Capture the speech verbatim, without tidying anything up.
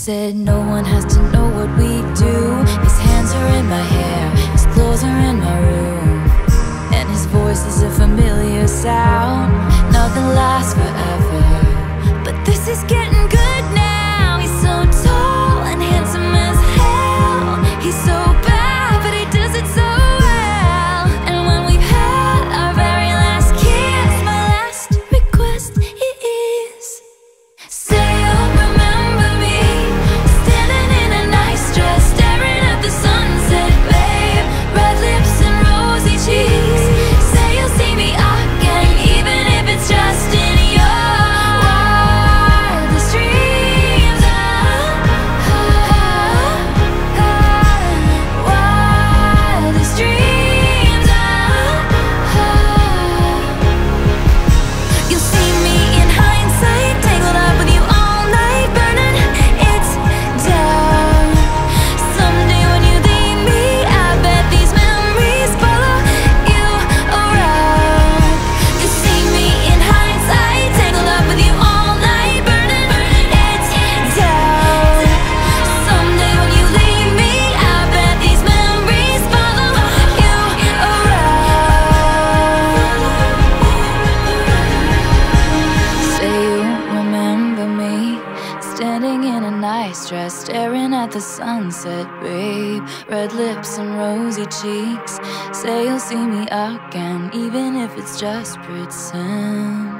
said no one has to know what we do. His hands are in my hair, his clothes are in my room, and his voice is a familiar sound. Nothing lasts forever, but this is getting good now. He's so tall and handsome as hell. He's so bad, but he does it so well. And when we've had our very last kiss, my last request is, say you'll remember me, standing in a nice dress, staring at the sunset, babe. Red lips and rosy cheeks. Say you'll see me again, even if it's just in your wildest dreams. Ah, ah, ah, wildest dreams. Ah, ah. You'll see me in hindsight, tangled up with you all night, burning it down. Someday when you leave me, I bet these memories follow you around. You'll see me in hindsight, tangled up with you all night, burning it down. Someday when you leave me, I bet these memories follow you around. Say you remember me, standing in a nice dress, staring at the sunset, babe. Red lips and rosy cheeks. Say you'll see me again, even if it's just pretend.